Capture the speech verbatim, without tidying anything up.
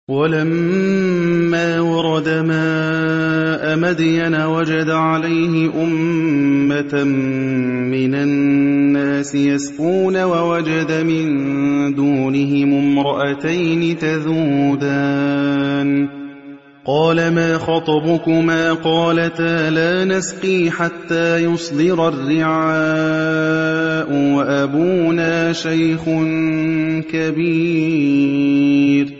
وَلَمَّا وَرَدَ مَاءَ مَدْيَنَ وَجَدَ عَلَيْهِ أُمَّةً مِّنَ النَّاسِ يَسْقُونَ وَوَجَدَ مِن دُونِهِمُ امْرَأَتَيْنِ تَذُودَانِ قَالَ مَا خَطْبُكُمَا قَالَتَا لَا نَسْقِي حَتَّىٰ يُصْدِرَ الرِّعَاءُ وَأَبُونَا شَيْخٌ كَبِيرٌ